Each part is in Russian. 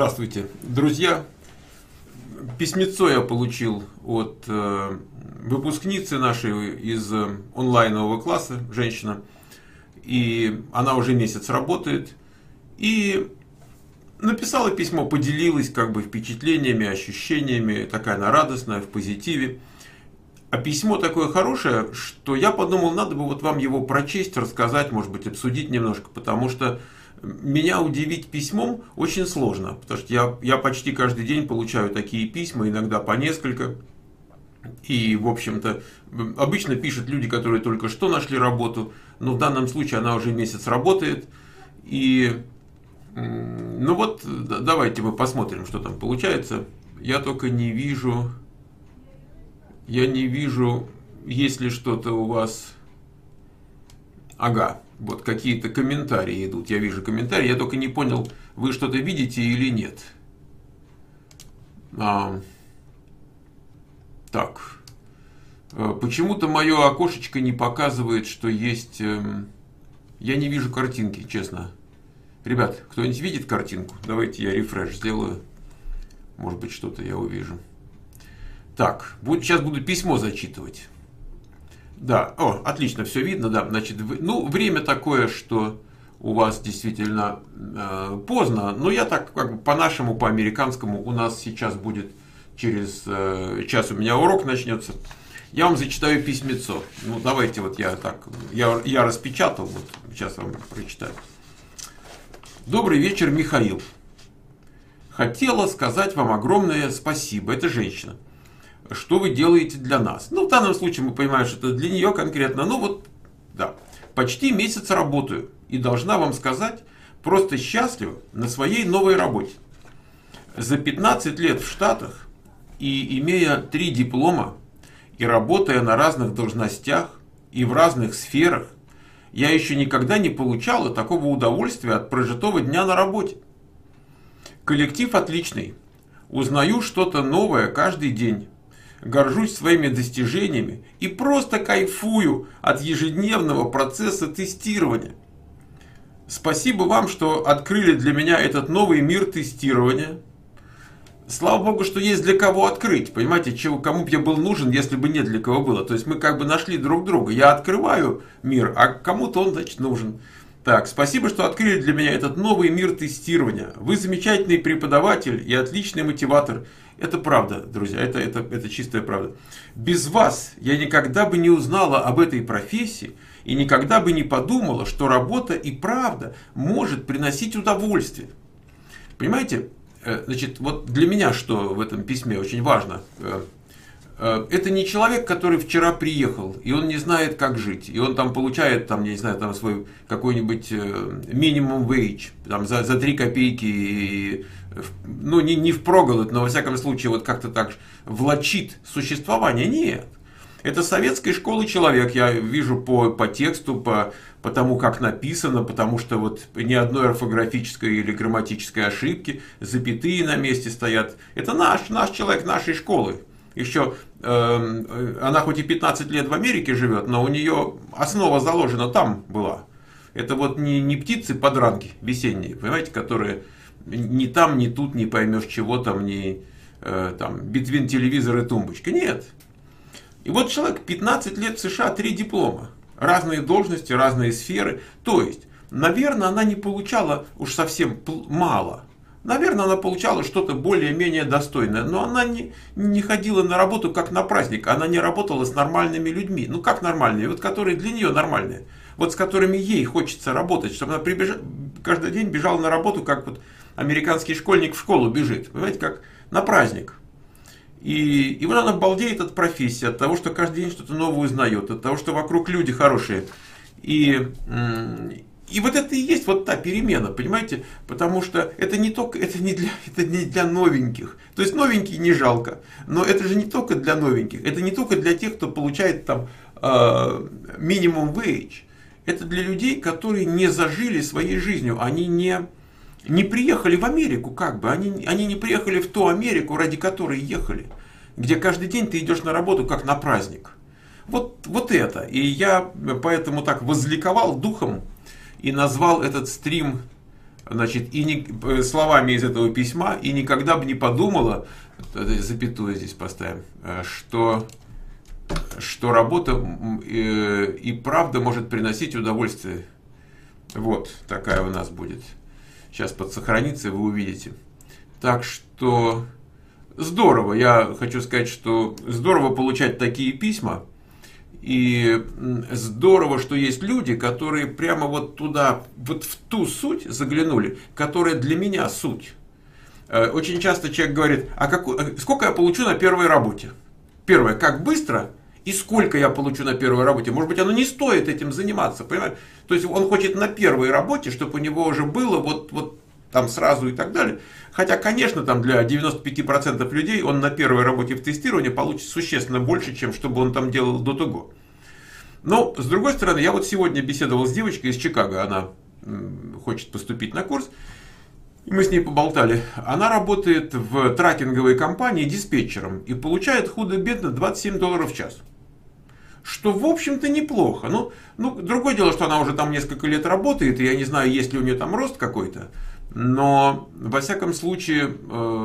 Здравствуйте, друзья. Письмецо я получил от выпускницы нашей из онлайнового класса, женщина. И она уже месяц работает. И написала письмо, поделилась впечатлениями, ощущениями. Такая она радостная, в позитиве. А письмо такое хорошее, что я подумал, надо бы вам его прочесть, рассказать, может быть, обсудить немножко. Потому что меня удивить письмом очень сложно. Потому что я почти каждый день получаю такие письма, иногда по несколько. И, в общем-то, обычно пишут люди, которые только что нашли работу. Но в данном случае она уже месяц работает. И, давайте мы посмотрим, что там получается. Я только не вижу... Я не вижу, есть ли что-то у вас... Ага, вот какие-то комментарии идут. Я вижу комментарии, я только не понял, вы что-то видите или нет. Так. Почему-то мое окошечко не показывает, что есть... Я не вижу картинки, честно. Ребят, кто-нибудь видит картинку? Давайте я рефреш сделаю. Может быть, что-то я увижу. Так, сейчас буду письмо зачитывать. Да, отлично, все видно, да. Значит, время такое, что у вас действительно поздно, но я так по-нашему, по-американскому, у нас сейчас будет через час у меня урок начнется. Я вам зачитаю письмецо. Давайте я распечатал, сейчас вам прочитаю. Добрый вечер, Михаил. Хотела сказать вам огромное спасибо. Это женщина. Что вы делаете для нас? В данном случае мы понимаем, что это для нее конкретно. Почти месяц работаю. И должна вам сказать, просто счастлива на своей новой работе. За 15 лет в Штатах, и имея 3 диплома, и работая на разных должностях, и в разных сферах, я еще никогда не получала такого удовольствия от прожитого дня на работе. Коллектив отличный. Узнаю что-то новое каждый день. Горжусь своими достижениями и просто кайфую от ежедневного процесса тестирования. Спасибо вам, что открыли для меня этот новый мир тестирования. Слава богу, что есть для кого открыть. Понимаете, кому бы я был нужен, если бы не для кого было. То есть мы нашли друг друга. Я открываю мир, а кому-то он, нужен. Так, спасибо, что открыли для меня этот новый мир тестирования. Вы замечательный преподаватель и отличный мотиватор. Это правда, друзья, это чистая правда. Без вас я никогда бы не узнала об этой профессии и никогда бы не подумала, что работа и правда может приносить удовольствие. Понимаете, для меня что в этом письме очень важно. Это не человек, который вчера приехал, и он не знает, как жить. И он получает, свой какой-нибудь минимум wage, за 3 копейки, не впроголодь, но во всяком случае как-то так влачит существование. Нет. Это советской школы человек, я вижу по тексту, по тому, как написано, потому что ни одной орфографической или грамматической ошибки, запятые на месте стоят. Это наш человек нашей школы. Еще она хоть и 15 лет в Америке живет, но у нее основа заложена там была. Это не птицы-подранки весенние, понимаете, которые ни там, ни тут не поймешь чего там, ни битвин телевизор и тумбочка. Нет. И человек 15 лет в США, 3 диплома. Разные должности, разные сферы. То есть, наверное, она не получала уж совсем мало. Наверное, она получала что-то более-менее достойное, но она не ходила на работу как на праздник, она не работала с нормальными людьми. Как нормальные? Которые для нее нормальные. С которыми ей хочется работать, чтобы она каждый день бежала на работу, как американский школьник в школу бежит. Понимаете, как на праздник. И она балдеет от профессии, от того, что каждый день что-то новое узнает, от того, что вокруг люди хорошие. И это и есть та перемена, понимаете? Потому что это не для новеньких. То есть новенькие не жалко. Но это же не только для новеньких. Это не только для тех, кто получает минимум wage. Это для людей, которые не зажили своей жизнью. Они не приехали в Америку, Они не приехали в ту Америку, ради которой ехали. Где каждый день ты идешь на работу, как на праздник. Вот это. И я поэтому так возликовал духом и назвал этот стрим Значит, словами из этого письма, и никогда бы не подумала, запятую здесь поставим, что работа и правда может приносить удовольствие. Вот такая у нас будет. Сейчас подсохранится, и вы увидите. Так что здорово. Я хочу сказать, что здорово получать такие письма. И здорово, что есть люди, которые прямо вот туда, вот в ту суть заглянули, которая для меня суть. Очень часто человек говорит, сколько я получу на первой работе? Первое, как быстро и сколько я получу на первой работе. Может быть, оно не стоит этим заниматься, понимаете? То есть он хочет на первой работе, чтобы у него уже было вот там сразу и так далее. Хотя, конечно, там для 95% людей он на первой работе в тестировании получит существенно больше, чем чтобы он там делал до того. Но, с другой стороны, я вот сегодня беседовал с девочкой из Чикаго, она хочет поступить на курс, и мы с ней поболтали. Она работает в трекинговой компании диспетчером и получает худо-бедно $27 в час. Что, в общем-то, неплохо. Ну, другое дело, что она уже там несколько лет работает, и я не знаю, есть ли у нее там рост какой-то. Но, во всяком случае,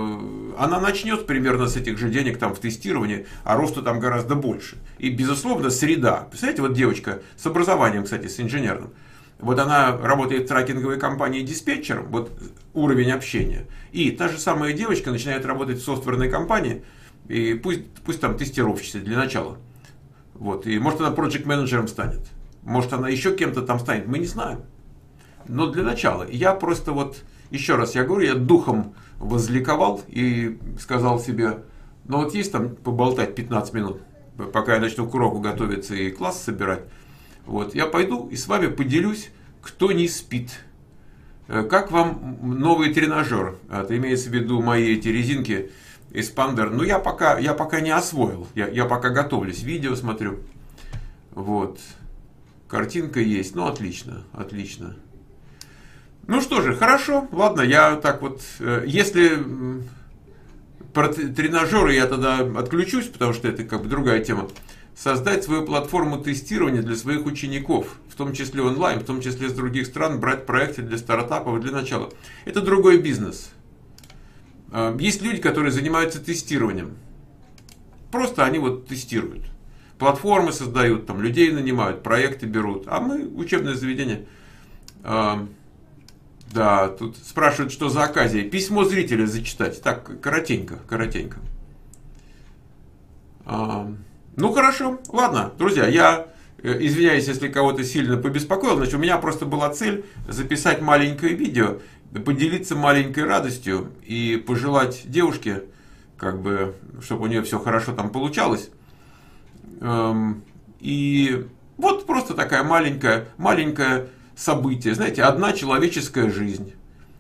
она начнет примерно с этих же денег там в тестировании, а роста там гораздо больше. И, безусловно, среда. Представляете, вот девочка с образованием, кстати, с инженерным. Вот она работает в трекинговой компании диспетчером, вот уровень общения. И та же самая девочка начинает работать в софтверной компании, и пусть там тестировщицей для начала. Вот. И может она проект-менеджером станет, может она еще кем-то там станет, мы не знаем. Но для начала я просто вот, еще раз я говорю, я духом возликовал и сказал себе, ну вот есть там поболтать 15 минут, пока я начну к уроку готовиться и класс собирать. Вот, я пойду и с вами поделюсь, кто не спит. Как вам новый тренажер? Это имеется в виду мои эти резинки Expander. Ну, я пока не освоил. Я пока готовлюсь, видео смотрю. Вот. Картинка есть. Ну, отлично, отлично. Ну что же, хорошо. Ладно, я так вот... Если про тренажеры я тогда отключусь, потому что это как бы другая тема. Создать свою платформу тестирования для своих учеников, в том числе онлайн, в том числе с других стран, брать проекты для стартапов для начала. Это другой бизнес. Есть люди, которые занимаются тестированием. Просто они вот тестируют. Платформы создают, там людей нанимают, проекты берут. А мы, учебное заведение... Да, тут спрашивают, что за оказия. Письмо зрителя зачитать. Так, коротенько. Ну хорошо, ладно, друзья, я извиняюсь, если кого-то сильно побеспокоил, значит, у меня просто была цель записать маленькое видео, поделиться маленькой радостью и пожелать девушке, как бы, чтобы у нее все хорошо там получалось. И вот просто такая маленькое событие, знаете, одна человеческая жизнь,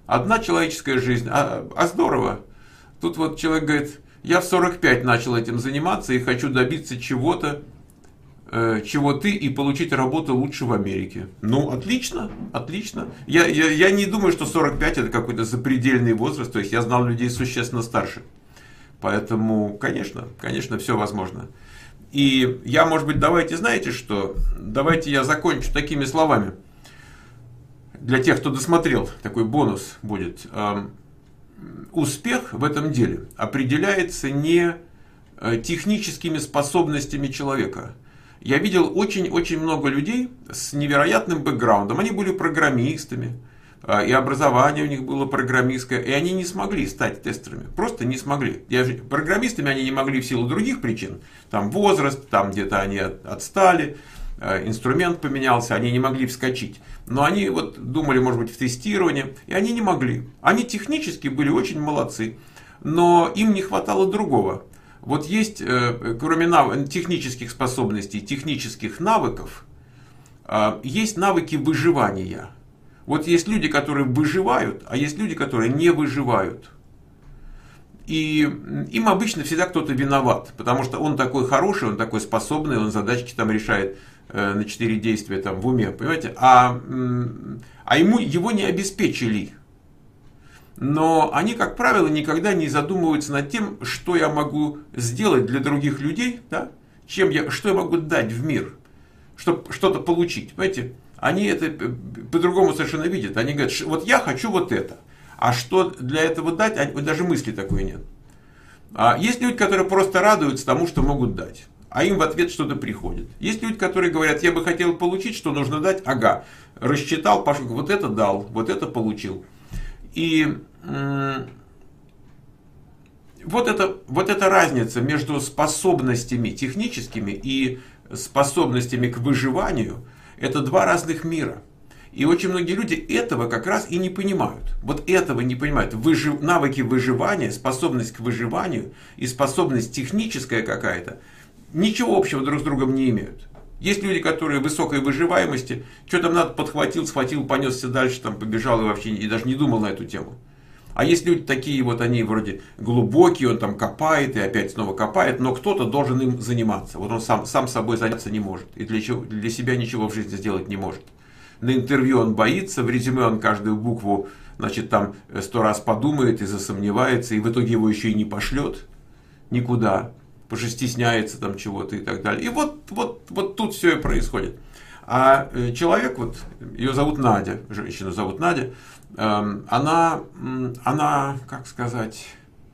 а здорово. Тут вот человек говорит... Я в 45 начал этим заниматься и хочу добиться чего-то, чего ты, и получить работу лучше в Америке. Ну, отлично. Я не думаю, что 45 это какой-то запредельный возраст, то есть я знал людей существенно старше. Поэтому, конечно, все возможно. И я, может быть, давайте я закончу такими словами. Для тех, кто досмотрел, такой бонус будет. Успех в этом деле определяется не техническими способностями человека. Я видел очень много людей с невероятным бэкграундом. Они были программистами, и образование у них было программистское, и они не смогли стать тестерами. Просто не смогли. Программистами они не могли в силу других причин. Там возраст, там где-то они отстали, инструмент поменялся, они не могли вскочить. Но они вот думали, может быть, в тестировании, и они не могли. Они технически были очень молодцы, но им не хватало другого. Вот есть, кроме технических способностей, технических навыков, есть навыки выживания. Вот есть люди, которые выживают, а есть люди, которые не выживают. И им обычно всегда кто-то виноват, потому что он такой хороший, он такой способный, он задачки там решает на 4 действия там в уме, понимаете? А его не обеспечили. Но они, как правило, никогда не задумываются над тем, что я могу сделать для других людей, да? Что я могу дать в мир, чтобы что-то получить. Понимаете? они это по-другому совершенно видят. Они говорят, вот я хочу вот это. А что для этого дать, даже мысли такой нет. А есть люди, которые просто радуются тому, что могут дать. А им в ответ что-то приходит. Есть люди, которые говорят, я бы хотел получить, что нужно дать. Ага, рассчитал, пошел, вот это дал, вот это получил. И вот эта разница между способностями техническими и способностями к выживанию, это два разных мира. И очень многие люди этого как раз и не понимают. Вот этого не понимают. Навыки выживания, способность к выживанию и способность техническая какая-то ничего общего друг с другом не имеют. Есть люди, которые высокой выживаемости, что там надо, подхватил, схватил, понесся дальше, там побежал и вообще и даже не думал на эту тему. А есть люди такие, вот они вроде глубокие, он там копает и опять снова копает, но кто-то должен им заниматься. Вот он сам собой заняться не может и для себя ничего в жизни сделать не может. На интервью он боится, в резюме он каждую букву, значит, там 100 раз подумает и засомневается, и в итоге его еще и не пошлет никуда, потому что стесняется там чего-то и так далее. И вот тут все и происходит. А человек, вот, ее зовут Надя, женщину зовут Надя, она, как сказать,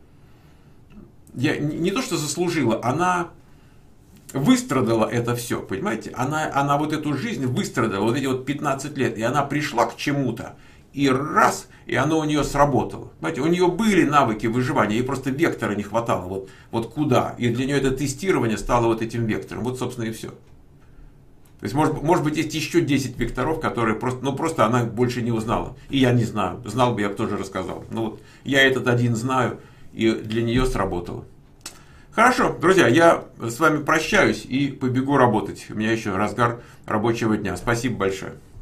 не то что заслужила, она выстрадала это все, понимаете? Она вот эту жизнь выстрадала, вот эти вот 15 лет, и она пришла к чему-то, и раз, и оно у нее сработало. Понимаете, у нее были навыки выживания, ей просто вектора не хватало, вот куда. И для нее это тестирование стало вот этим вектором. Вот, собственно, и все. То есть, может быть, есть еще 10 векторов, которые просто она больше не узнала. И я не знаю. Знал бы, я бы тоже рассказал. Но вот я этот один знаю, и для нее сработало. Хорошо, друзья, я с вами прощаюсь и побегу работать. У меня еще разгар рабочего дня. Спасибо большое.